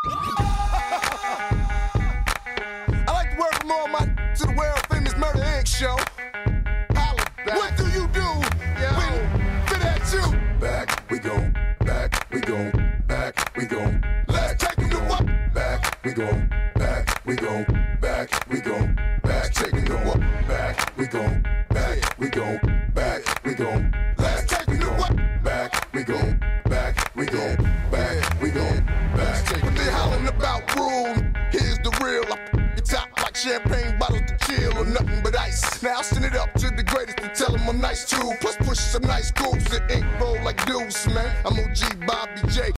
I like to welcome all my to the world famous Murder Inc. show. Holla back. What do you do when fit at you? Back we go, back we go, back we go. Let's take it to what? Back we go, back we go, back we go, back take it to what? Back we go, back we go, back we go. Let's take it to what? Back we go, back we go, back we go, back. When they hollering about rule, here's the real. I your top like champagne bottles to chill or nothing but ice. Now I send it up to the greatest to tell them I'm nice too. Plus push some nice grooves that ain't roll like deuce, man. I'm OG Bobby J.